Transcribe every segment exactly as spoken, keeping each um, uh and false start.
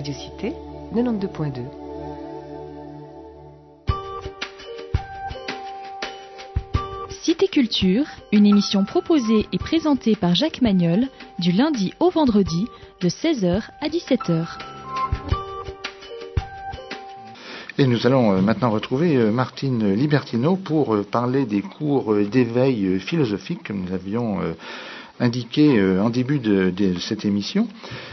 Radio Cité, quatre-vingt-douze point deux. Cité Culture, une émission proposée et présentée par Jacques Magnol, du lundi au vendredi, de seize heures à dix-sept heures. Et nous allons maintenant retrouver Martine Libertino pour parler des cours d'éveil philosophique que nous avions indiqué en début de, de cette émission.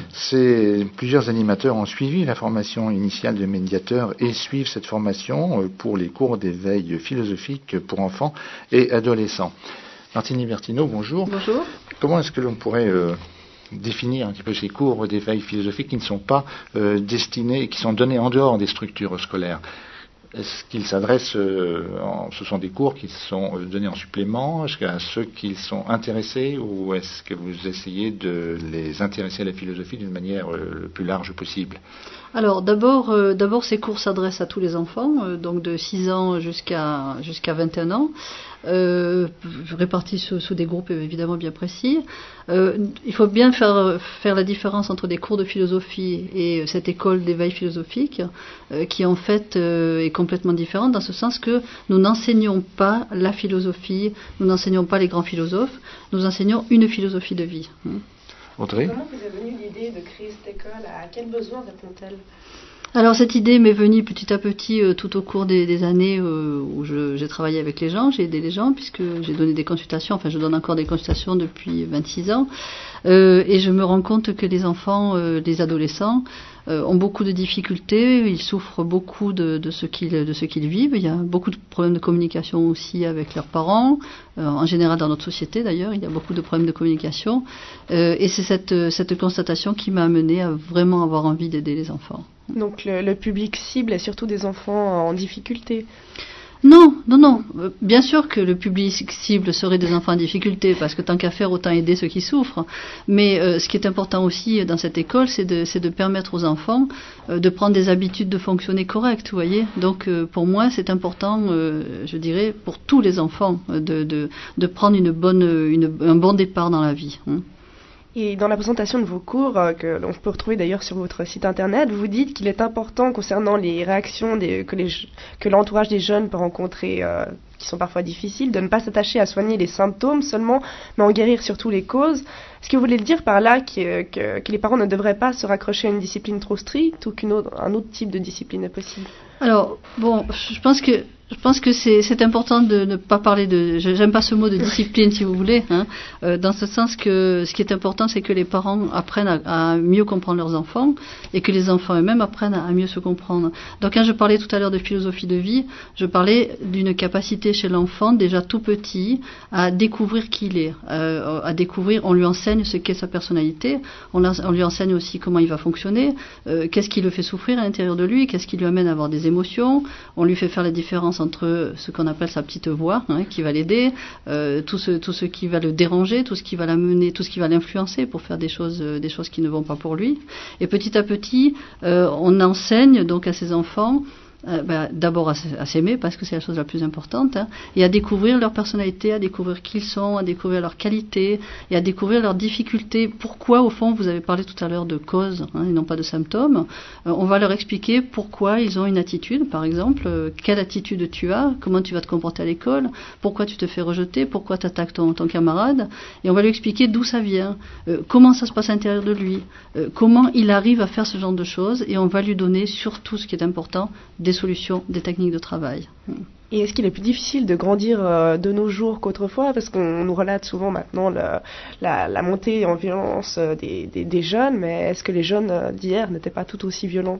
C'est, plusieurs animateurs ont suivi la formation initiale de médiateur et suivent cette formation pour les cours d'éveil philosophique pour enfants et adolescents. Martine Libertino, bonjour. Bonjour. Comment est-ce que l'on pourrait euh, définir un petit peu ces cours d'éveil philosophique qui ne sont pas euh, destinés, qui sont donnés en dehors des structures scolaires? Est-ce qu'ils s'adressent, euh, en, ce sont des cours qui sont donnés en supplément, est-ce qu'à ceux qui sont intéressés, ou est-ce que vous essayez de les intéresser à la philosophie d'une manière euh, le plus large possible? Alors d'abord, euh, d'abord ces cours s'adressent à tous les enfants, euh, donc de six ans jusqu'à jusqu'à vingt et un ans, euh, répartis sous, sous des groupes évidemment bien précis. Euh, il faut bien faire faire la différence entre des cours de philosophie et cette école d'éveil philosophique, euh, qui en fait euh, est complètement différente dans ce sens que nous n'enseignons pas la philosophie, nous n'enseignons pas les grands philosophes, nous enseignons une philosophie de vie. Hein. Audrey ? Comment vous est venue l'idée de créer cette école? À quel besoin répond-elle? Alors cette idée m'est venue petit à petit euh, tout au cours des, des années euh, où je, j'ai travaillé avec les gens, j'ai aidé les gens puisque j'ai donné des consultations, enfin je donne encore des consultations depuis vingt-six ans, euh, et je me rends compte que les enfants, euh, les adolescents euh, ont beaucoup de difficultés, ils souffrent beaucoup de, de, ce qu'ils, de ce qu'ils vivent, il y a beaucoup de problèmes de communication aussi avec leurs parents, euh, en général dans notre société d'ailleurs, il y a beaucoup de problèmes de communication, euh, et c'est cette, cette constatation qui m'a amené à vraiment avoir envie d'aider les enfants. Donc le, le public cible est surtout des enfants en difficulté? Non, non, non. Bien sûr que le public cible serait des enfants en difficulté, parce que tant qu'à faire, autant aider ceux qui souffrent. Mais euh, ce qui est important aussi dans cette école, c'est de, c'est de permettre aux enfants euh, de prendre des habitudes de fonctionner correctes, vous voyez. Donc euh, pour moi, c'est important, euh, je dirais, pour tous les enfants, de, de, de prendre une bonne, une, un bon départ dans la vie. Hein. Et dans la présentation de vos cours, euh, que l'on peut retrouver d'ailleurs sur votre site internet, vous dites qu'il est important concernant les réactions des, que, les, que l'entourage des jeunes peut rencontrer, euh, qui sont parfois difficiles, de ne pas s'attacher à soigner les symptômes seulement, mais en guérir surtout les causes. Est-ce que vous voulez dire par là que, que, que les parents ne devraient pas se raccrocher à une discipline trop stricte ou qu'un autre, un autre type de discipline est possible? Alors, bon, je pense que Je pense que c'est, c'est important de ne pas parler de... J'aime pas ce mot de discipline, si vous voulez, hein, euh, dans ce sens que ce qui est important, c'est que les parents apprennent à, à mieux comprendre leurs enfants et que les enfants eux-mêmes apprennent à, à mieux se comprendre. Donc quand je parlais tout à l'heure de philosophie de vie, je parlais d'une capacité chez l'enfant, déjà tout petit, à découvrir qui il est, euh, à découvrir, on lui enseigne ce qu'est sa personnalité, on, on lui enseigne aussi comment il va fonctionner, euh, qu'est-ce qui le fait souffrir à l'intérieur de lui, qu'est-ce qui lui amène à avoir des émotions, on lui fait faire la différence entre ce qu'on appelle sa petite voix, hein, qui va l'aider, euh, tout ce tout ce qui va le déranger, tout ce qui va l'amener, tout ce qui va l'influencer pour faire des choses euh, des choses qui ne vont pas pour lui. Et petit à petit, euh, on enseigne donc à ces enfants Euh, bah, d'abord à, à s'aimer, parce que c'est la chose la plus importante, hein, et à découvrir leur personnalité, à découvrir qui ils sont, à découvrir leurs qualités et à découvrir leurs difficultés. Pourquoi, au fond, vous avez parlé tout à l'heure de causes, hein, et non pas de symptômes. Euh, on va leur expliquer pourquoi ils ont une attitude, par exemple, euh, quelle attitude tu as, comment tu vas te comporter à l'école, pourquoi tu te fais rejeter, pourquoi tu attaques ton, ton camarade, et on va lui expliquer d'où ça vient, euh, comment ça se passe à l'intérieur de lui, euh, comment il arrive à faire ce genre de choses, et on va lui donner surtout ce qui est important, des solutions, des techniques de travail. Et est-ce qu'il est plus difficile de grandir euh, de nos jours qu'autrefois? Parce qu'on nous relate souvent maintenant le, la, la montée en violence euh, des, des, des jeunes, mais est-ce que les jeunes euh, d'hier n'étaient pas tout aussi violents?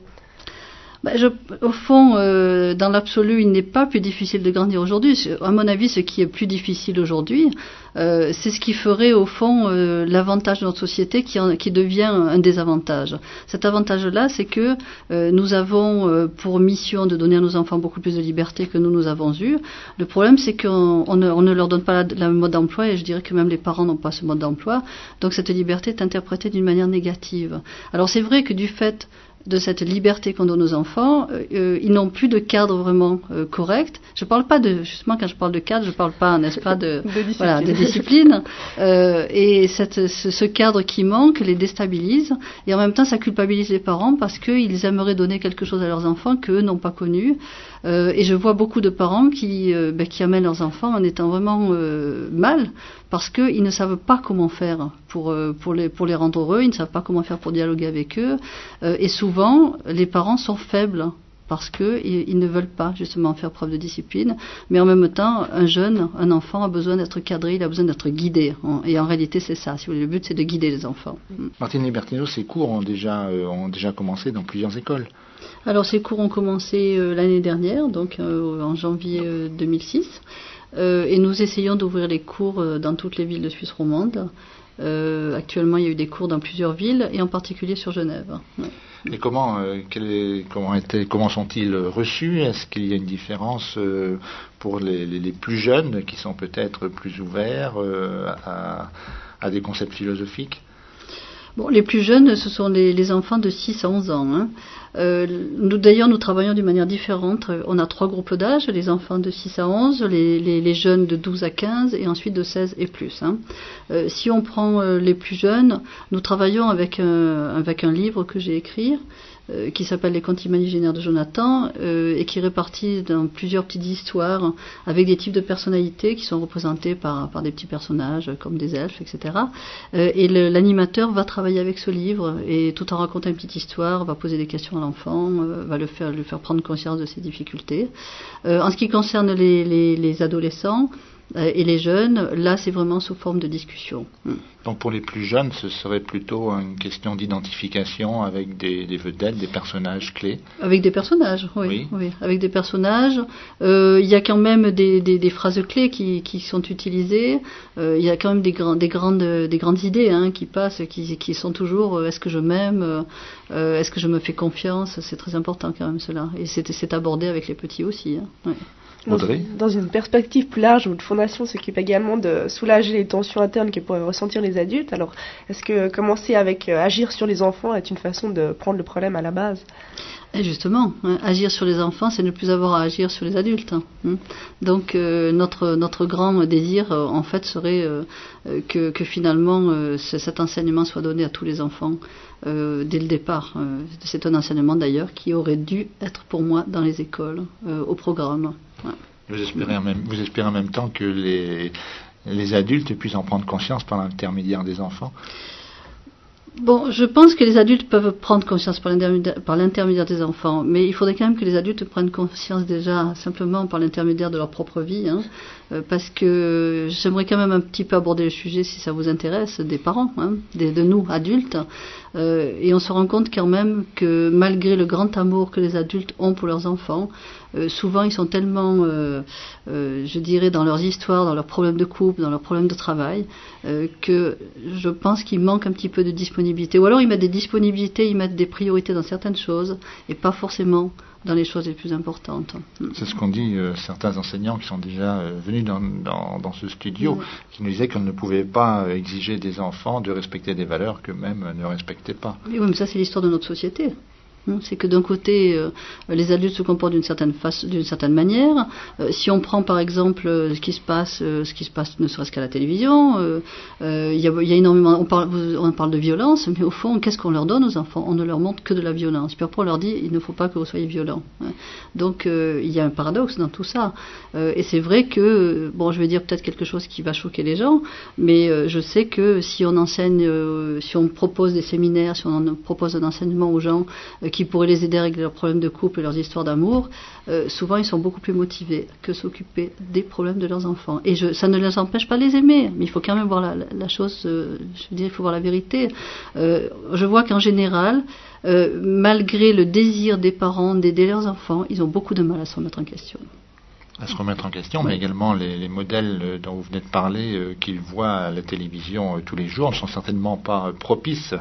Ben je, au fond, euh, dans l'absolu, il n'est pas plus difficile de grandir aujourd'hui. À mon avis, ce qui est plus difficile aujourd'hui, euh, c'est ce qui ferait au fond euh, l'avantage de notre société qui, en, qui devient un désavantage. Cet avantage-là, c'est que euh, nous avons euh, pour mission de donner à nos enfants beaucoup plus de liberté que nous, nous avons eu. Le problème, c'est qu'on on ne, on ne leur donne pas la, la mode d'emploi, et je dirais que même les parents n'ont pas ce mode d'emploi. Donc cette liberté est interprétée d'une manière négative. Alors c'est vrai que du fait de cette liberté qu'on donne aux enfants, euh, ils n'ont plus de cadre vraiment euh, correct. Je parle pas de, justement, quand je parle de cadre, je parle pas, n'est-ce pas, de, de discipline. Voilà, de discipline. Euh, et cette, ce, ce cadre qui manque les déstabilise. Et en même temps, ça culpabilise les parents parce qu'ils aimeraient donner quelque chose à leurs enfants qu'eux n'ont pas connu. Euh, et je vois beaucoup de parents qui, euh, ben, qui amènent leurs enfants en étant vraiment euh, mal parce qu'ils ne savent pas comment faire pour, euh, pour, les, pour les rendre heureux, ils ne savent pas comment faire pour dialoguer avec eux. Euh, et souvent, les parents sont faibles parce qu'ils ils ne veulent pas justement faire preuve de discipline. Mais en même temps, un jeune, un enfant a besoin d'être cadré, il a besoin d'être guidé. Et en réalité, c'est ça. Si vous voulez, le but, c'est de guider les enfants. Martine Libertino, ces cours ont déjà, euh, ont déjà commencé dans plusieurs écoles. Alors, ces cours ont commencé euh, l'année dernière, donc euh, en janvier euh, deux mille six. Euh, et nous essayons d'ouvrir les cours euh, dans toutes les villes de Suisse romande. Euh, actuellement, il y a eu des cours dans plusieurs villes, et en particulier sur Genève. Ouais. Et comment, euh, est, comment, était, comment sont-ils reçus? Est-ce qu'il y a une différence euh, pour les, les, les plus jeunes qui sont peut-être plus ouverts euh, à, à des concepts philosophiques? Bon, les plus jeunes, ce sont les, les enfants de six à onze ans. Hein. Euh, nous, d'ailleurs, nous travaillons d'une manière différente. On a trois groupes d'âge, les enfants de six à onze, les, les, les jeunes de douze à quinze et ensuite de seize et plus. Hein. Euh, si on prend euh, les plus jeunes, nous travaillons avec un, avec un livre que j'ai écrit euh, qui s'appelle Les contes imaginaires de Jonathan euh, et qui est réparti dans plusieurs petites histoires avec des types de personnalités qui sont représentés par, par des petits personnages comme des elfes, et cetera. Euh, et le, l'animateur va travailler avec ce livre et tout en racontant une petite histoire, va poser des questions à l'enfant, euh, va le faire, lui faire prendre conscience de ses difficultés. Euh, en ce qui concerne les, les, les adolescents euh, et les jeunes, là c'est vraiment sous forme de discussion. Donc pour les plus jeunes, ce serait plutôt une question d'identification avec des, des vedettes, des personnages clés. Avec des personnages, oui. oui. oui avec des personnages. Euh, il y a quand même des, des, des phrases clés qui, qui sont utilisées. Euh, il y a quand même des, grands, des, grandes, des grandes idées hein, qui passent, qui, qui sont toujours euh, est-ce que je m'aime, euh, est-ce que je me fais confiance. C'est très important quand même cela. Et c'est, c'est abordé avec les petits aussi. Hein. Ouais. Dans, dans une perspective plus large, votre fondation s'occupe également de soulager les tensions internes que pourraient ressentir les adultes. Alors, est-ce que commencer avec euh, agir sur les enfants est une façon de prendre le problème à la base? Et justement, hein, agir sur les enfants, c'est ne plus avoir à agir sur les adultes. Hein. Donc, euh, notre notre grand désir, euh, en fait, serait euh, que, que finalement euh, cet enseignement soit donné à tous les enfants euh, dès le départ. Euh, c'est un enseignement d'ailleurs qui aurait dû être pour moi dans les écoles, euh, au programme. Ouais. Vous espérez en même, vous espérez en même temps que les, les adultes puissent en prendre conscience par l'intermédiaire des enfants? Bon, je pense que les adultes peuvent prendre conscience par l'intermédiaire, par l'intermédiaire des enfants, mais il faudrait quand même que les adultes prennent conscience déjà simplement par l'intermédiaire de leur propre vie, hein, euh, parce que j'aimerais quand même un petit peu aborder le sujet, si ça vous intéresse, des parents, hein, des, de nous, adultes, euh, et on se rend compte quand même que malgré le grand amour que les adultes ont pour leurs enfants, euh, souvent ils sont tellement, euh, euh, je dirais, dans leurs histoires, dans leurs problèmes de couple, dans leurs problèmes de travail, euh, que je pense qu'il manque un petit peu de disponibilité. Ou alors ils mettent des disponibilités, ils mettent des priorités dans certaines choses et pas forcément dans les choses les plus importantes. C'est ce qu'ont dit euh, certains enseignants qui sont déjà euh, venus dans, dans, dans ce studio, oui. qui nous disaient qu'on ne pouvait pas euh, exiger des enfants de respecter des valeurs qu'eux-mêmes euh, ne respectaient pas. Oui, mais ça c'est l'histoire de notre société. C'est que d'un côté, euh, les adultes se comportent d'une certaine façon, d'une certaine manière. Euh, si on prend par exemple euh, ce qui se passe, euh, ce qui se passe ne serait-ce qu'à la télévision, il euh, euh, y, a, y a énormément. On parle, on parle de violence, mais au fond, qu'est-ce qu'on leur donne aux enfants? On ne leur montre que de la violence. Puis après, on leur dit, il ne faut pas que vous soyez violents. Hein. Donc, il euh, y a un paradoxe dans tout ça. Euh, et c'est vrai que, bon, je vais dire peut-être quelque chose qui va choquer les gens, mais euh, je sais que si on enseigne, euh, si on propose des séminaires, si on en propose un enseignement aux gens euh, qui pourraient les aider à régler leurs problèmes de couple et leurs histoires d'amour, euh, souvent ils sont beaucoup plus motivés que s'occuper des problèmes de leurs enfants. Et je, ça ne les empêche pas de les aimer, mais il faut quand même voir la, la, la chose, euh, je veux dire, il faut voir la vérité. Euh, je vois qu'en général, euh, malgré le désir des parents d'aider leurs enfants, ils ont beaucoup de mal à se remettre en question. À se remettre en question, oui. Mais également les, les modèles dont vous venez de parler, euh, qu'ils voient à la télévision euh, tous les jours, ne sont certainement pas euh, propices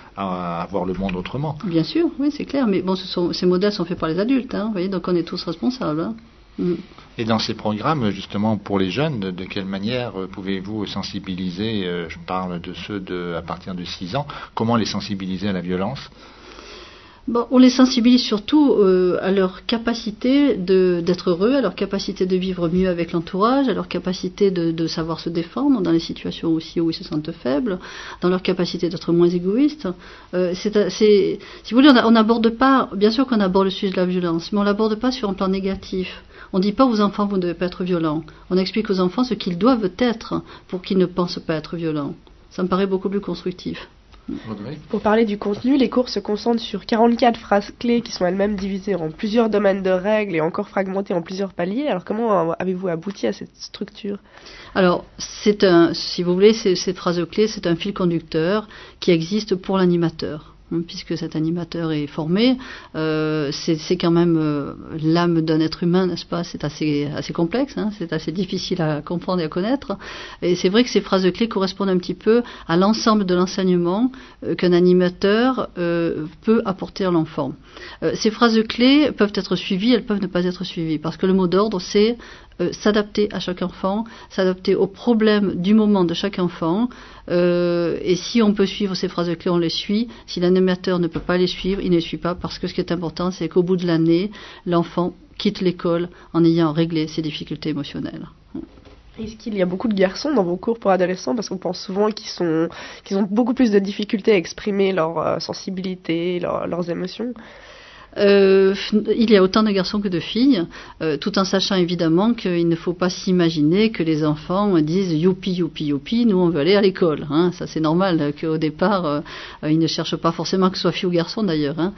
à voir le monde autrement. Bien sûr, oui, c'est clair, mais bon, ce sont, ces modèles sont faits par les adultes, hein, vous voyez, donc on est tous responsables. Hein. Mm. Et dans ces programmes, justement, pour les jeunes, de, de quelle manière pouvez-vous sensibiliser, euh, je parle de ceux de, à partir de six ans, comment les sensibiliser à la violence ? Bon, on les sensibilise surtout euh, à leur capacité de, d'être heureux, à leur capacité de vivre mieux avec l'entourage, à leur capacité de, de savoir se défendre dans les situations aussi où ils se sentent faibles, dans leur capacité d'être moins égoïstes. Euh, c'est, c'est, si vous voulez, on n'aborde pas, bien sûr qu'on aborde le sujet de la violence, mais on l'aborde pas sur un plan négatif. On ne dit pas aux enfants vous ne devez pas être violents. On explique aux enfants ce qu'ils doivent être pour qu'ils ne pensent pas être violents. Ça me paraît beaucoup plus constructif. Pour parler du contenu, les cours se concentrent sur quarante-quatre phrases clés qui sont elles-mêmes divisées en plusieurs domaines de règles et encore fragmentées en plusieurs paliers. Alors comment avez-vous abouti à cette structure ? Alors, c'est un, si vous voulez, ces, ces phrases clés, c'est un fil conducteur qui existe pour l'animateur. Puisque cet animateur est formé, euh, c'est, c'est quand même euh, l'âme d'un être humain, n'est-ce pas ? C'est assez, assez complexe, hein, c'est assez difficile à comprendre et à connaître. Et c'est vrai que ces phrases clés correspondent un petit peu à l'ensemble de l'enseignement euh, qu'un animateur euh, peut apporter à l'enfant. Euh, ces phrases clés peuvent être suivies, elles peuvent ne pas être suivies, parce que le mot d'ordre, c'est Euh, s'adapter à chaque enfant, s'adapter aux problèmes du moment de chaque enfant. Euh, et si on peut suivre ces phrases clés, on les suit. Si l'animateur ne peut pas les suivre, il ne les suit pas, parce que ce qui est important, c'est qu'au bout de l'année, l'enfant quitte l'école en ayant réglé ses difficultés émotionnelles. Est-ce qu'il y a beaucoup de garçons dans vos cours pour adolescents ? Parce qu'on pense souvent qu'ils, sont, qu'ils ont beaucoup plus de difficultés à exprimer leur euh, sensibilité, leur, leurs émotions. Euh, il y a autant de garçons que de filles, euh, tout en sachant évidemment qu'il ne faut pas s'imaginer que les enfants disent youpi, youpi, youpi, nous on veut aller à l'école. Hein. Ça c'est normal qu'au départ, euh, ils ne cherchent pas forcément que ce soit fille ou garçon d'ailleurs. Hein.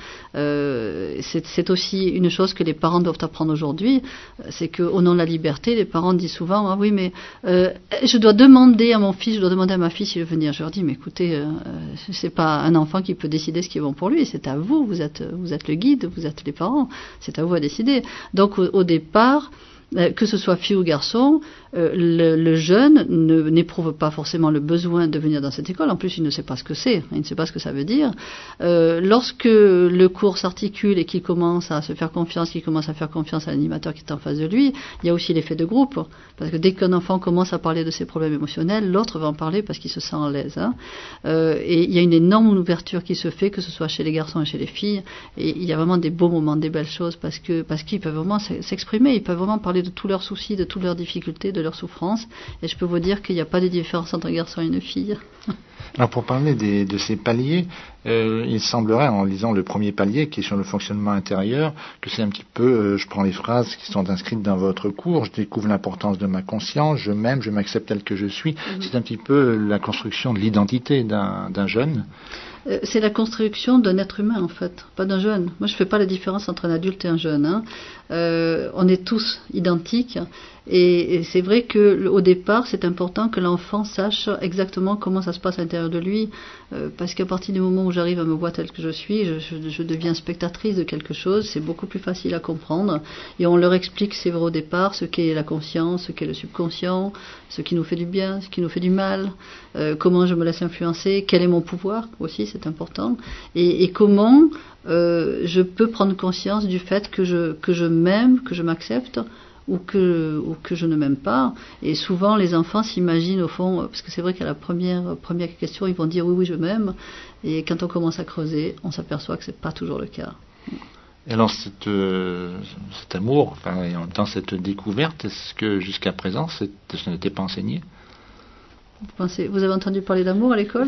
Euh, c'est, c'est aussi une chose que les parents doivent apprendre aujourd'hui, c'est qu'au nom de la liberté, les parents disent souvent, ah oui mais euh, je dois demander à mon fils, je dois demander à ma fille s'il veut venir. Je leur dis, mais écoutez, euh, c'est pas un enfant qui peut décider ce qui est bon pour lui, c'est à vous, vous êtes, vous êtes le guide. Vous êtes les parents, c'est à vous à décider. Donc au, au départ, euh, que ce soit fille ou garçon, euh, le, le jeune ne, n'éprouve pas forcément le besoin de venir dans cette école. En plus, il ne sait pas ce que c'est, il ne sait pas ce que ça veut dire. Euh, lorsque le cours s'articule et qu'il commence à se faire confiance, qu'il commence à faire confiance à l'animateur qui est en face de lui, il y a aussi l'effet de groupe. Parce que dès qu'un enfant commence à parler de ses problèmes émotionnels, l'autre va en parler parce qu'il se sent à l'aise. Hein. Euh, et il y a une énorme ouverture qui se fait, que ce soit chez les garçons et chez les filles. Et il y a vraiment des beaux moments, des belles choses, parce que parce qu'ils peuvent vraiment s'exprimer, ils peuvent vraiment parler de tous leurs soucis, de toutes leurs difficultés, de leurs souffrances. Et je peux vous dire qu'il n'y a pas de différence entre un garçon et une fille. Alors pour parler des, de ces paliers, euh, il semblerait, en lisant le premier palier qui est sur le fonctionnement intérieur, que c'est un petit peu, euh, je prends les phrases qui sont inscrites dans votre cours, je découvre l'importance de ma conscience, je m'aime, je m'accepte tel que je suis. Mmh. C'est un petit peu la construction de l'identité d'un, d'un jeune. Euh, c'est la construction d'un être humain en fait, pas d'un jeune. Moi je ne fais pas la différence entre un adulte et un jeune. Hein. Euh, on est tous identiques. Et, et c'est vrai que au départ, c'est important que l'enfant sache exactement comment ça se passe à l'intérieur de lui, euh, parce qu'à partir du moment où j'arrive à me voir telle que je suis, je, je, je deviens spectatrice de quelque chose, c'est beaucoup plus facile à comprendre. Et on leur explique, c'est vrai au départ, ce qu'est la conscience, ce qu'est le subconscient, ce qui nous fait du bien, ce qui nous fait du mal, euh, comment je me laisse influencer, quel est mon pouvoir aussi, c'est important, et, et comment euh, je peux prendre conscience du fait que je, que je m'aime, que je m'accepte, ou que, ou que je ne m'aime pas. Et souvent, les enfants s'imaginent au fond, parce que c'est vrai qu'à la première, première question, ils vont dire oui, oui, je m'aime. Et quand on commence à creuser, on s'aperçoit que ce n'est pas toujours le cas. Et alors, cette, euh, cet amour, enfin, et en même temps, cette découverte, est-ce que jusqu'à présent, ça n'était pas enseigné ? Vous pensez, vous avez entendu parler d'amour à l'école ?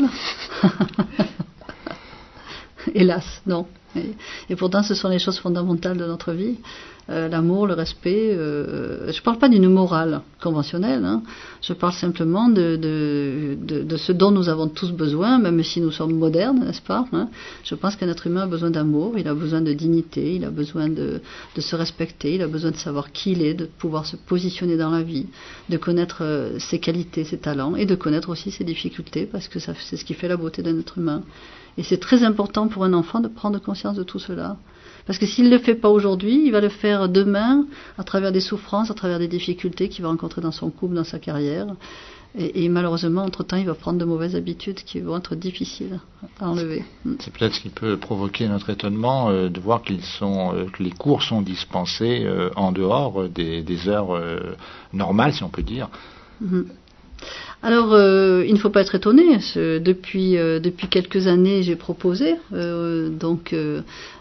Hélas, non. Et, et pourtant, ce sont les choses fondamentales de notre vie. Euh, l'amour, le respect. Euh, je ne parle pas d'une morale conventionnelle. Hein. Je parle simplement de, de, de, de ce dont nous avons tous besoin, même si nous sommes modernes, n'est-ce pas, hein. Je pense qu'un être humain a besoin d'amour, il a besoin de dignité, il a besoin de, de se respecter, il a besoin de savoir qui il est, de pouvoir se positionner dans la vie, de connaître euh, ses qualités, ses talents, et de connaître aussi ses difficultés, parce que ça, c'est ce qui fait la beauté d'un être humain. Et c'est très important pour un enfant de prendre conscience de tout cela. Parce que s'il ne le fait pas aujourd'hui, il va le faire demain à travers des souffrances, à travers des difficultés qu'il va rencontrer dans son couple, dans sa carrière. Et, et malheureusement, entre-temps, il va prendre de mauvaises habitudes qui vont être difficiles à enlever. C'est peut-être ce qui peut provoquer notre étonnement euh, de voir qu'ils sont, euh, que les cours sont dispensés euh, en dehors des, des heures euh, normales, si on peut dire. Mm-hmm. Alors, euh, il ne faut pas être étonné. Depuis, euh, depuis quelques années, j'ai proposé euh, donc euh,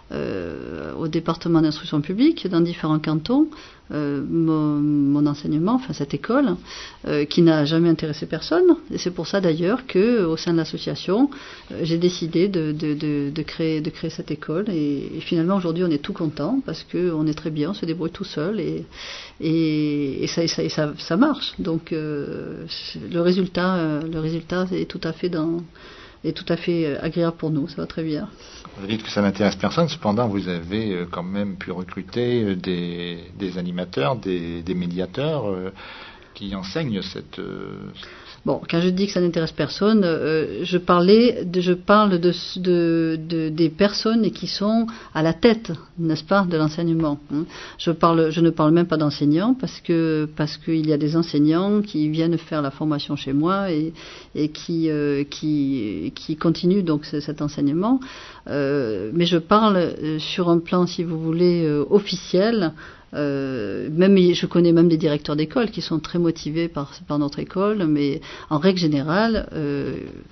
euh, au département d'instruction publique dans différents cantons euh, mon, mon enseignement, enfin cette école, euh, qui n'a jamais intéressé personne. Et c'est pour ça d'ailleurs que, au sein de l'association, euh, j'ai décidé de, de, de, de, créer, de créer cette école. Et, et finalement, aujourd'hui, on est tout content parce qu'on est très bien, on se débrouille tout seul et, et, et, ça, et, ça, et ça, ça marche. Donc, euh, le résultat, euh, le résultat est tout à fait dans, est tout à fait agréable pour nous. Ça va très bien. Vous dites que ça n'intéresse personne, cependant vous avez quand même pu recruter des, des animateurs, des, des médiateurs euh, qui enseignent cette... Euh... Bon, quand je dis que ça n'intéresse personne, euh, je parlais, de, je parle de, de, de, des personnes qui sont à la tête, n'est-ce pas, de l'enseignement. Hein. Je parle, je ne parle même pas d'enseignants parce que parce qu'il y a des enseignants qui viennent faire la formation chez moi et, et qui euh, qui qui continuent donc cet enseignement. Euh, mais je parle sur un plan, si vous voulez, euh, officiel. Euh, même je connais même des directeurs d'école qui sont très motivés par, par notre école, mais en règle générale, euh,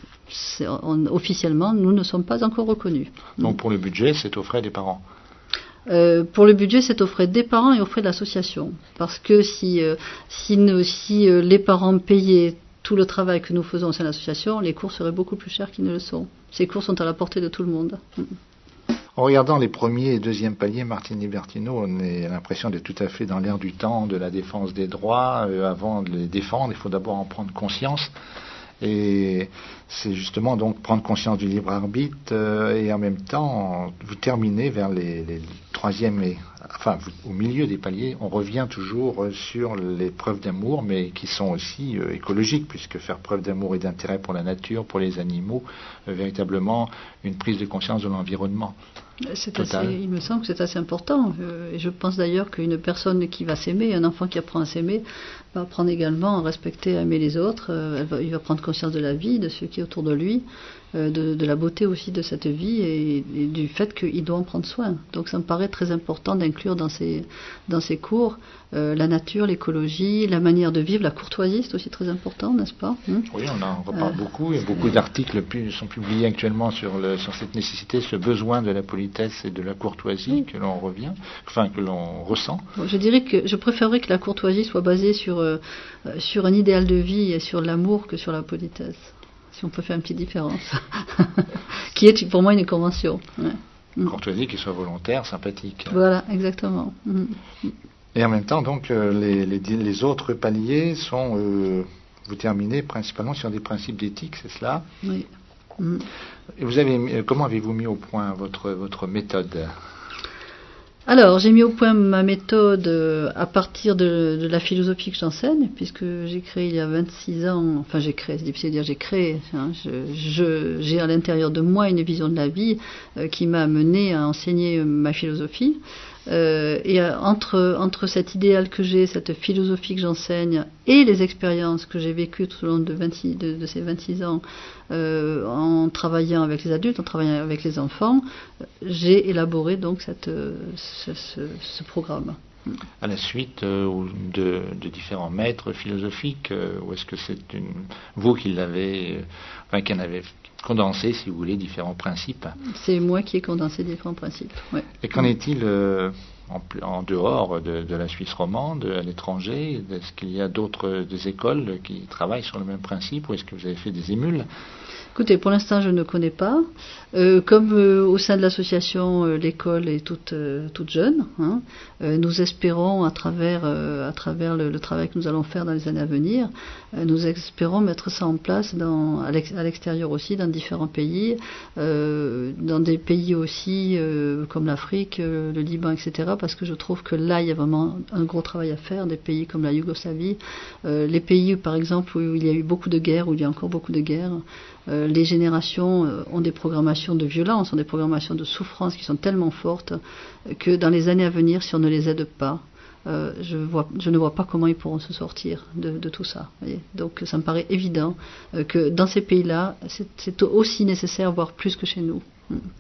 on, officiellement, nous ne sommes pas encore reconnus. Donc pour le budget, c'est aux frais des parents. Euh, pour le budget, c'est aux frais des parents et aux frais de l'association, parce que si euh, si, nous, si euh, les parents payaient tout le travail que nous faisons au sein de l'association, les cours seraient beaucoup plus chers qu'ils ne le sont. Ces cours sont à la portée de tout le monde. En regardant les premiers et deuxièmes paliers, Martine Libertino, on a l'impression d'être tout à fait dans l'air du temps, de la défense des droits. Euh, avant de les défendre, il faut d'abord en prendre conscience. Et c'est justement donc prendre conscience du libre arbitre euh, et en même temps, vous terminez vers les, les troisième et enfin vous, au milieu des paliers, on revient toujours euh, sur les preuves d'amour, mais qui sont aussi euh, écologiques, puisque faire preuve d'amour et d'intérêt pour la nature, pour les animaux, euh, véritablement une prise de conscience de l'environnement. C'est assez, il me semble que c'est assez important. Euh, et je pense d'ailleurs qu'une personne qui va s'aimer, un enfant qui apprend à s'aimer, va apprendre également à respecter, à aimer les autres. Euh, elle va, il va prendre conscience de la vie, de ce qui est autour de lui, euh, de, de la beauté aussi de cette vie et, et du fait qu'il doit en prendre soin. Donc ça me paraît très important d'inclure dans ces, dans ces cours euh, la nature, l'écologie, la manière de vivre, la courtoisie, c'est aussi très important, n'est-ce pas? hum Oui, on en reparle euh, beaucoup. Et beaucoup d'articles pu, sont publiés actuellement sur, le, sur cette nécessité, ce besoin de la politesse et de la courtoisie oui. que l'on revient, enfin que l'on ressent. Bon, je dirais que je préférerais que la courtoisie soit basée sur euh, sur un idéal de vie et sur l'amour que sur la politesse. Si on peut faire une petite différence, qui est pour moi une convention. Ouais. Mmh. Courtoisie qui soit volontaire, sympathique. Voilà, exactement. Mmh. Et en même temps, donc, les, les, les autres paliers sont, euh, vous terminez principalement sur des principes d'éthique, c'est cela? Oui. Mmh. Et vous avez, comment avez-vous mis au point votre, votre méthode? Alors, j'ai mis au point ma méthode à partir de, de la philosophie que j'enseigne, puisque j'ai créé il y a vingt-six ans, enfin j'ai créé, c'est difficile de dire j'ai créé, hein, je, je, j'ai à l'intérieur de moi une vision de la vie euh, qui m'a amené à enseigner ma philosophie. Euh, et euh, entre, entre cet idéal que j'ai, cette philosophie que j'enseigne et les expériences que j'ai vécues tout au long de, vingt-six, de, de ces vingt-six ans euh, en travaillant avec les adultes, en travaillant avec les enfants, j'ai élaboré donc cette, ce, ce, ce programme. À la suite euh, de, de différents maîtres philosophiques, euh, ou est-ce que c'est une, vous qui l'avez, euh, enfin qui en avez condensé, si vous voulez, différents principes? C'est moi qui ai condensé différents principes. Ouais. Et qu'en est-il euh, en, en dehors de, de la Suisse romande, à l'étranger? Est-ce qu'il y a d'autres des écoles qui travaillent sur le même principe, ou est-ce que vous avez fait des émules? Écoutez, pour l'instant, je ne connais pas. Euh, comme euh, au sein de l'association, euh, l'école est toute, euh, toute jeune, hein, euh, nous espérons, à travers, euh, à travers le, le travail que nous allons faire dans les années à venir, euh, nous espérons mettre ça en place dans, à l'extérieur aussi, dans différents pays, euh, dans des pays aussi euh, comme l'Afrique, euh, le Liban, et cetera, parce que je trouve que là, il y a vraiment un gros travail à faire, des pays comme la Yougoslavie, euh, les pays, par exemple, où il y a eu beaucoup de guerres, où il y a encore beaucoup de guerres. Euh, les générations euh, ont des programmations de violence, ont des programmations de souffrance qui sont tellement fortes euh, que dans les années à venir, si on ne les aide pas, euh, je, vois, je ne vois pas comment ils pourront se sortir de, de tout ça. Voyez. Donc ça me paraît évident euh, que dans ces pays-là, c'est, c'est aussi nécessaire, voire plus que chez nous. Mm.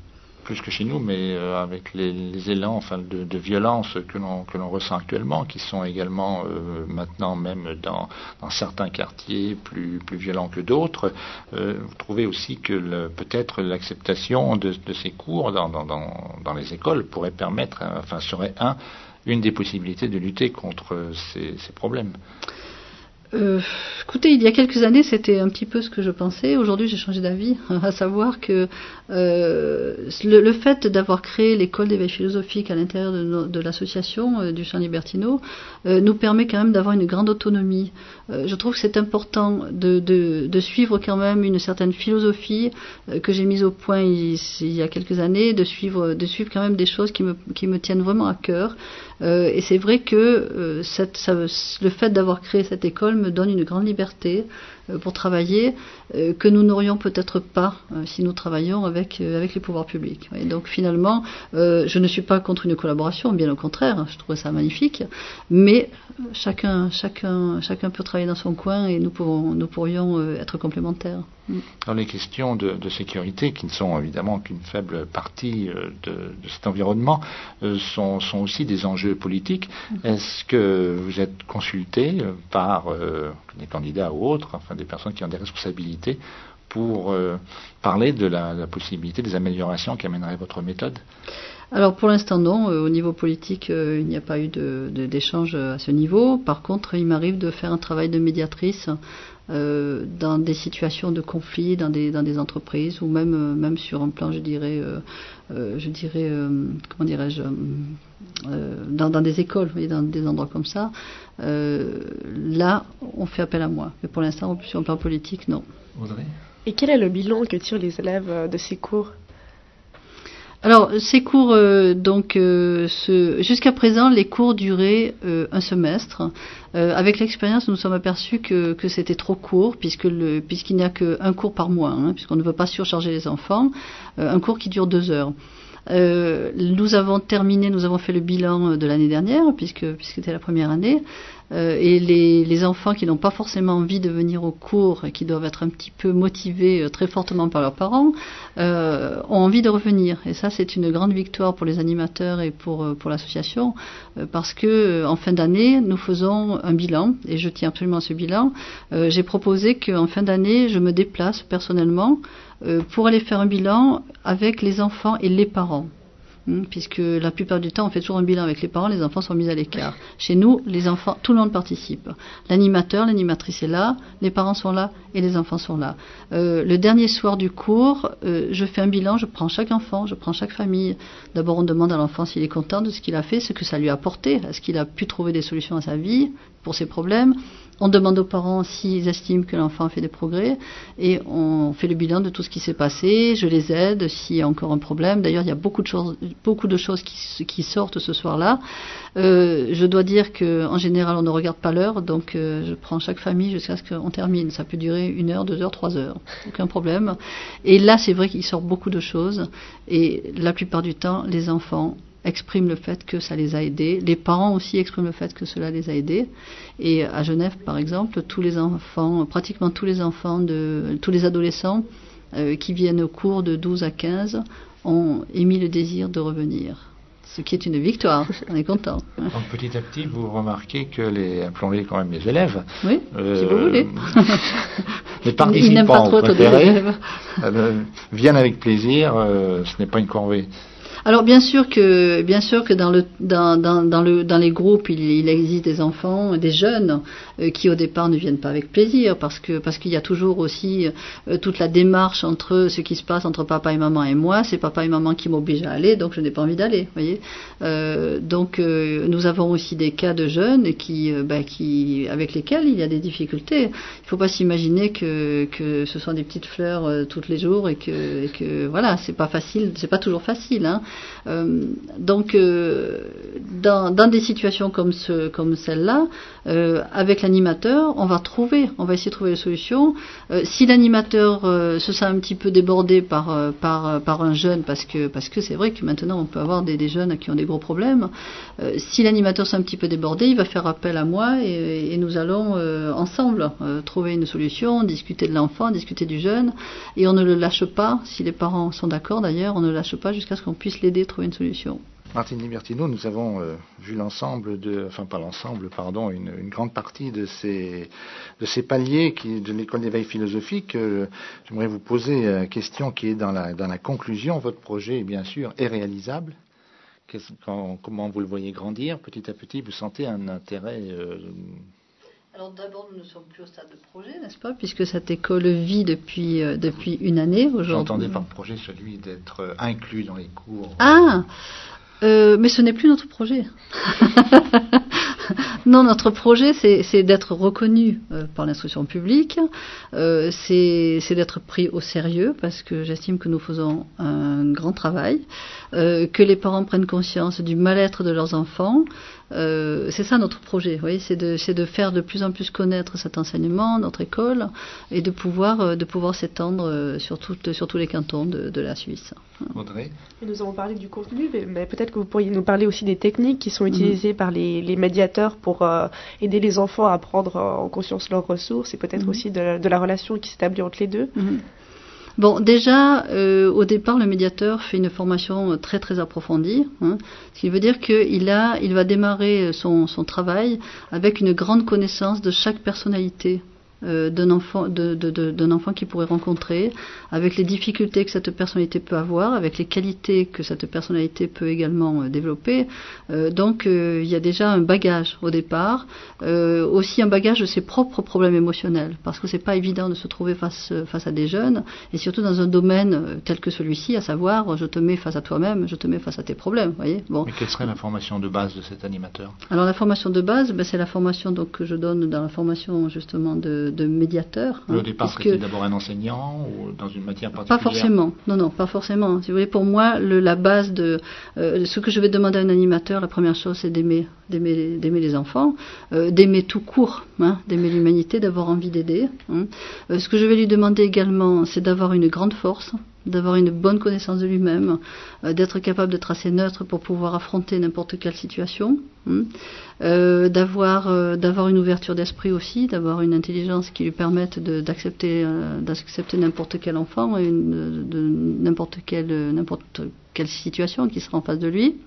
plus que chez nous, mais euh, avec les, les élans enfin, de, de violence que l'on, que l'on ressent actuellement, qui sont également euh, maintenant même dans, dans certains quartiers plus, plus violents que d'autres, euh, vous trouvez aussi que le, peut-être l'acceptation de, de ces cours dans, dans, dans, dans les écoles pourrait permettre, enfin serait un, une des possibilités de lutter contre ces, ces problèmes. Euh, écoutez, il y a quelques années, c'était un petit peu ce que je pensais. Aujourd'hui, j'ai changé d'avis, à savoir que euh, le, le fait d'avoir créé l'école d'éveil philosophique à l'intérieur de, no, de l'association euh, du Champ Libertino euh, nous permet quand même d'avoir une grande autonomie. Euh, je trouve que c'est important de, de, de suivre quand même une certaine philosophie euh, que j'ai mise au point il, il y a quelques années, de suivre, de suivre quand même des choses qui me, qui me tiennent vraiment à cœur. Euh, et c'est vrai que euh, cette, ça, le fait d'avoir créé cette école me donne une grande liberté euh, pour travailler euh, que nous n'aurions peut-être pas euh, si nous travaillions avec, euh, avec les pouvoirs publics. Et donc finalement, euh, je ne suis pas contre une collaboration, bien au contraire, je trouve ça magnifique, mais chacun, chacun, chacun peut travailler dans son coin et nous, pouvons, nous pourrions euh, être complémentaires. Dans les questions de, de sécurité, qui ne sont évidemment qu'une faible partie euh, de, de cet environnement, euh, sont, sont aussi des enjeux politiques. Mm-hmm. Est-ce que vous êtes consulté euh, par euh, des candidats ou autres, enfin des personnes qui ont des responsabilités, pour euh, parler de la, la possibilité des améliorations qu'amènerait votre méthode ? Alors pour l'instant non, euh, au niveau politique euh, il n'y a pas eu de, de, d'échange à ce niveau. Par contre il m'arrive de faire un travail de médiatrice euh, dans des situations de conflit, dans des, dans des entreprises ou même, euh, même sur un plan je dirais, euh, euh, je dirais euh, comment dirais-je, euh, dans, dans des écoles, vous voyez, dans des endroits comme ça. Euh, là on fait appel à moi, mais pour l'instant sur un plan politique non. Audrey ? Et quel est le bilan que tirent les élèves de ces cours ? Alors, ces cours, euh, donc, euh, ce, jusqu'à présent, les cours duraient euh, un semestre. Euh, avec l'expérience, nous nous sommes aperçus que, que c'était trop court, puisque le, puisqu'il n'y a qu'un cours par mois, hein, puisqu'on ne veut pas surcharger les enfants. Euh, un cours qui dure deux heures. Euh, nous avons terminé, nous avons fait le bilan de l'année dernière, puisque, puisque c'était la première année. Euh, et les, les enfants qui n'ont pas forcément envie de venir au cours et qui doivent être un petit peu motivés euh, très fortement par leurs parents euh, ont envie de revenir. Et ça, c'est une grande victoire pour les animateurs et pour, euh, pour l'association euh, parce que euh, en fin d'année, nous faisons un bilan et je tiens absolument à ce bilan. Euh, j'ai proposé qu'en fin d'année, je me déplace personnellement euh, pour aller faire un bilan avec les enfants et les parents. Puisque la plupart du temps on fait toujours un bilan avec les parents, les enfants sont mis à l'écart. Chez nous, les enfants, tout le monde participe. L'animateur, l'animatrice est là, les parents sont là et les enfants sont là. Euh, le dernier soir du cours, euh, je fais un bilan, je prends chaque enfant, je prends chaque famille. D'abord on demande à l'enfant s'il est content de ce qu'il a fait, ce que ça lui a apporté, est-ce qu'il a pu trouver des solutions à sa vie pour ses problèmes. On demande aux parents s'ils estiment que l'enfant a fait des progrès et on fait le bilan de tout ce qui s'est passé. Je les aide s'il y a encore un problème. D'ailleurs, il y a beaucoup de choses, beaucoup de choses qui, qui sortent ce soir-là. Euh, je dois dire qu'en général, on ne regarde pas l'heure, donc euh, je prends chaque famille jusqu'à ce qu'on termine. Ça peut durer une heure, deux heures, trois heures, aucun problème. Et là, c'est vrai qu'il sort beaucoup de choses et la plupart du temps, les enfants expriment le fait que ça les a aidés. Les parents aussi expriment le fait que cela les a aidés. Et à Genève, par exemple, tous les enfants, pratiquement tous les enfants, de, tous les adolescents euh, qui viennent au cours de douze à quinze ont émis le désir de revenir. Ce qui est une victoire, on est content. Donc petit à petit, vous remarquez que les, appelons-les quand même les élèves, oui, euh, si vous voulez, les participants préférés euh, viennent avec plaisir, euh, ce n'est pas une corvée. Alors bien sûr que bien sûr que dans le dans dans dans le dans les groupes il, il existe des enfants, des jeunes euh, qui au départ ne viennent pas avec plaisir parce que parce qu'il y a toujours aussi euh, toute la démarche entre ce qui se passe entre papa et maman et moi, c'est papa et maman qui m'obligent à aller donc je n'ai pas envie d'aller, voyez. Euh, donc euh, nous avons aussi des cas de jeunes qui euh, bah, qui avec lesquels il y a des difficultés. Il faut pas s'imaginer que que ce sont des petites fleurs euh, tous les jours et que et que voilà, c'est pas facile, c'est pas toujours facile hein. Euh, donc, euh, dans, dans des situations comme, ce, comme celle-là, euh, avec l'animateur, on va trouver, on va essayer de trouver des solutions. Euh, si l'animateur euh, se sent un petit peu débordé par, euh, par, par un jeune, parce que, parce que c'est vrai que maintenant on peut avoir des, des jeunes qui ont des gros problèmes, euh, si l'animateur s'est un petit peu débordé, il va faire appel à moi et, et nous allons euh, ensemble euh, trouver une solution, discuter de l'enfant, discuter du jeune, et on ne le lâche pas, si les parents sont d'accord d'ailleurs, on ne le lâche pas jusqu'à ce qu'on puisse l'aider à trouver une solution. Martine Libertino, nous avons euh, vu l'ensemble de, enfin pas l'ensemble, pardon, une, une grande partie de ces, de ces paliers qui, de l'école d'éveil philosophique. Euh, j'aimerais vous poser la question qui est dans la, dans la conclusion. Votre projet, bien sûr, est réalisable. Qu'est-ce, quand, comment vous le voyez grandir petit à petit? Vous sentez un intérêt euh, Alors d'abord, nous ne sommes plus au stade de projet, n'est-ce pas, puisque cette école vit depuis, euh, depuis une année aujourd'hui. J'entendais par projet celui d'être euh, inclus dans les cours. Ah euh, mais ce n'est plus notre projet. Non, notre projet, c'est, c'est d'être reconnu euh, par l'instruction publique, euh, c'est, c'est d'être pris au sérieux, parce que j'estime que nous faisons un grand travail, euh, que les parents prennent conscience du mal-être de leurs enfants. Euh, c'est ça notre projet, vous voyez, c'est de, c'est de faire de plus en plus connaître cet enseignement, notre école, et de pouvoir, euh, de pouvoir s'étendre euh, sur, toutes, sur tous les cantons de, de la Suisse. Audrey ? Et nous avons parlé du contenu, mais, mais peut-être que vous pourriez nous parler aussi des techniques qui sont utilisées mmh. par les, les médiateurs pour euh, aider les enfants à prendre en conscience leurs ressources, et peut-être mmh. aussi de la, de la relation qui s'établit entre les deux. Mmh. Bon, déjà, euh, au départ, le médiateur fait une formation très très approfondie, hein, ce qui veut dire qu'il a, il va démarrer son, son travail avec une grande connaissance de chaque personnalité euh, d'un enfant, de, de, de, d'un enfant qu'il pourrait rencontrer, avec les difficultés que cette personnalité peut avoir, avec les qualités que cette personnalité peut également euh, développer. Euh, donc, euh, il y a déjà un bagage au départ, euh, aussi un bagage de ses propres problèmes émotionnels, parce que c'est pas évident de se trouver face face à des jeunes, et surtout dans un domaine tel que celui-ci, à savoir, je te mets face à toi-même, je te mets face à tes problèmes, voyez. Bon. Mais quelle serait la formation de base de cet animateur? Alors, la formation de base, ben, c'est la formation donc que je donne dans la formation justement de de médiateur. Hein, au départ, c'était d'abord un enseignant ou dans une matière particulière? Pas forcément. Non, non, pas forcément. Si vous voulez, pour moi, le, la base de euh, ce que je vais demander à un animateur, la première chose, c'est d'aimer, d'aimer, d'aimer les enfants, euh, d'aimer tout court, hein, d'aimer l'humanité, d'avoir envie d'aider. Hein. Euh, ce que je vais lui demander également, c'est d'avoir une grande force, d'avoir une bonne connaissance de lui-même, euh, d'être capable de tracer neutre pour pouvoir affronter n'importe quelle situation, hein, euh, d'avoir, euh, d'avoir une ouverture d'esprit aussi, d'avoir une intelligence qui lui permette de, d'accepter, euh, d'accepter n'importe quel enfant, et une, de, de n'importe quelle, n'importe quelle situation qui sera en face de lui.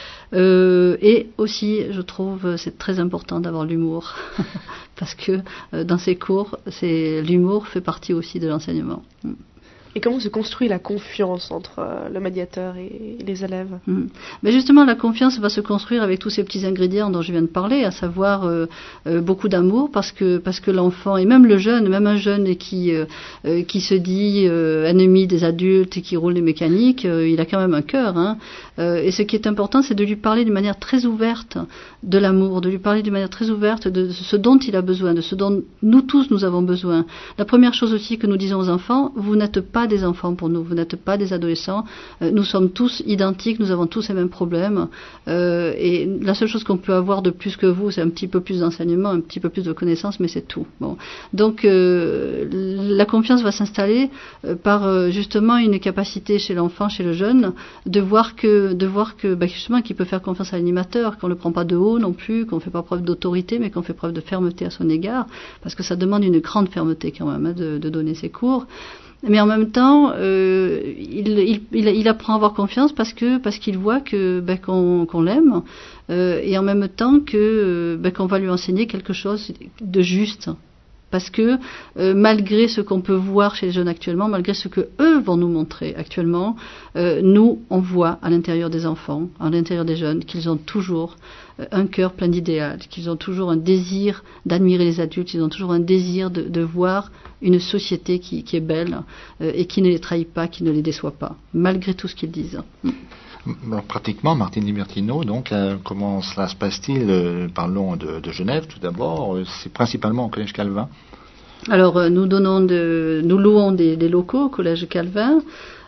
Euh, et aussi, je trouve, c'est très important d'avoir l'humour, parce que euh, dans ces cours, c'est, l'humour fait partie aussi de l'enseignement. Et comment se construit la confiance entre euh, le médiateur et, et les élèves? mmh. Mais justement, la confiance va se construire avec tous ces petits ingrédients dont je viens de parler, à savoir euh, euh, beaucoup d'amour, parce que parce que l'enfant, et même le jeune, même un jeune qui euh, euh, qui se dit euh, ennemi des adultes et qui roule les mécaniques, euh, il a quand même un cœur. Hein, euh, et ce qui est important, c'est de lui parler d'une manière très ouverte de l'amour, de lui parler d'une manière très ouverte de ce dont il a besoin, de ce dont nous tous nous avons besoin. La première chose aussi que nous disons aux enfants, vous n'êtes pas des enfants pour nous, vous n'êtes pas des adolescents, euh, nous sommes tous identiques, nous avons tous les mêmes problèmes, euh, et la seule chose qu'on peut avoir de plus que vous, c'est un petit peu plus d'enseignement, un petit peu plus de connaissances, mais c'est tout. Bon. Donc euh, la confiance va s'installer euh, par euh, justement une capacité chez l'enfant, chez le jeune, de voir que, de voir que bah, justement qu'il peut faire confiance à l'animateur, qu'on ne le prend pas de haut non plus, qu'on ne fait pas preuve d'autorité, mais qu'on fait preuve de fermeté à son égard, parce que ça demande une grande fermeté quand même, hein, de, de donner ses cours. Mais en même temps, euh, il, il, il, il apprend à avoir confiance parce que parce qu'il voit que ben, qu'on, qu'on l'aime, euh, et en même temps que ben, qu'on va lui enseigner quelque chose de juste. Parce que euh, malgré ce qu'on peut voir chez les jeunes actuellement, malgré ce que eux vont nous montrer actuellement, euh, nous on voit à l'intérieur des enfants, à l'intérieur des jeunes, qu'ils ont toujours euh, un cœur plein d'idéal, qu'ils ont toujours un désir d'admirer les adultes, ils ont toujours un désir de, de voir une société qui, qui est belle euh, et qui ne les trahit pas, qui ne les déçoit pas, malgré tout ce qu'ils disent. Alors, pratiquement, Martine Libertino, donc, euh, comment cela se passe-t-il? euh, Parlons de, de Genève tout d'abord. Euh, c'est principalement au Collège Calvin. Alors, euh, nous donnons, de, nous louons des, des locaux au Collège Calvin.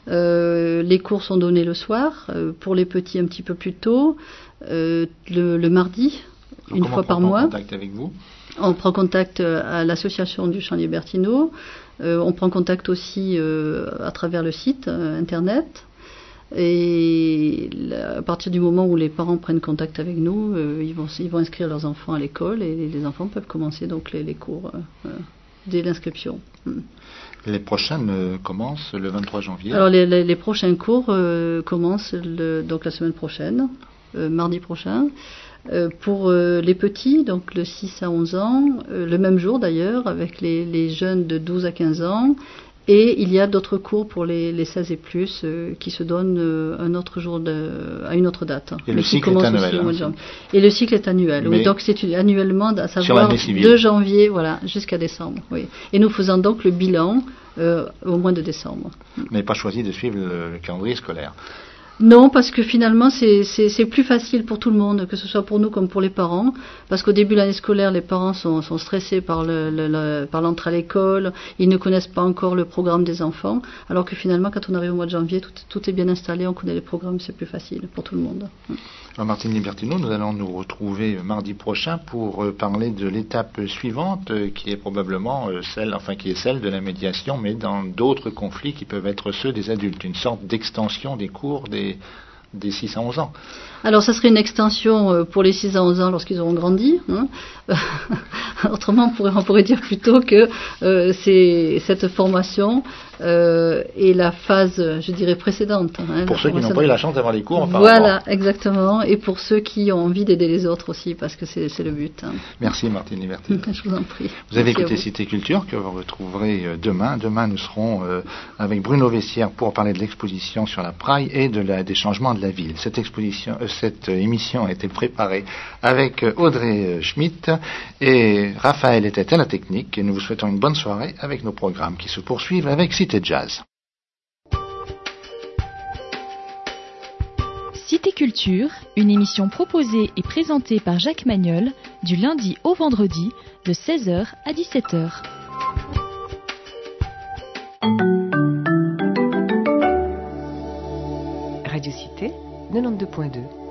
Euh, les cours sont donnés le soir, euh, pour les petits un petit peu plus tôt, euh, le, le mardi, Donc, une fois par mois. On prend contact avec vous ? On prend contact à l'association du Champ Libertino. Euh, on prend contact aussi euh, à travers le site euh, internet. Et à partir du moment où les parents prennent contact avec nous, euh, ils, vont, ils vont inscrire leurs enfants à l'école et les enfants peuvent commencer donc les, les cours euh, dès l'inscription. Les prochaines euh, commencent le vingt-trois janvier. Alors les, les, les prochains cours euh, commencent le, donc la semaine prochaine, euh, mardi prochain. Euh, pour euh, les petits, donc le six à onze ans, euh, le même jour d'ailleurs, avec les, les jeunes de douze à quinze ans. Et il y a d'autres cours pour les, les seize et plus euh, qui se donnent euh, un autre jour de, à une autre date. Et le cycle est annuel. Hein, et le cycle est annuel. Oui, donc c'est annuellement, à savoir de janvier voilà, jusqu'à décembre. Oui. Et nous faisons donc le bilan euh, au mois de décembre. Vous n'avez pas choisi de suivre le, le calendrier scolaire? Non, parce que finalement, c'est, c'est, c'est plus facile pour tout le monde, que ce soit pour nous comme pour les parents. Parce qu'au début de l'année scolaire, les parents sont, sont stressés par, le, le, le, par l'entrée à l'école. Ils ne connaissent pas encore le programme des enfants. Alors que finalement, quand on arrive au mois de janvier, tout, tout est bien installé, on connaît les programmes, c'est plus facile pour tout le monde. Alors, Martine Libertino, nous allons nous retrouver mardi prochain pour euh, parler de l'étape suivante, euh, qui est probablement euh, celle, enfin qui est celle de la médiation, mais dans d'autres conflits qui peuvent être ceux des adultes, une sorte d'extension des cours des, des six à onze ans. Alors, ça serait une extension pour les six à onze ans lorsqu'ils auront grandi. Hein. Autrement, on pourrait, on pourrait dire plutôt que euh, c'est cette formation euh, est la phase, je dirais, précédente. Hein, pour ceux qui n'ont pas eu la chance d'avoir les cours auparavant. Voilà, exactement. Et pour ceux qui ont envie d'aider les autres aussi, parce que c'est, c'est le but. Hein. Merci, Martine Libertino. Je vous en prie. Vous avez Merci écouté Cité Culture, que vous retrouverez demain. Demain, nous serons euh, avec Bruno Vessière pour parler de l'exposition sur la Praille et de la, des changements de la ville. Cette exposition, euh, cette émission a été préparée avec Audrey Schmitt et Raphaël était à la technique. Et nous vous souhaitons une bonne soirée avec nos programmes qui se poursuivent avec Cité Jazz. Cité Culture, une émission proposée et présentée par Jacques Magnol du lundi au vendredi de seize heures à dix-sept heures. Radio Cité, quatre-vingt-douze point deux.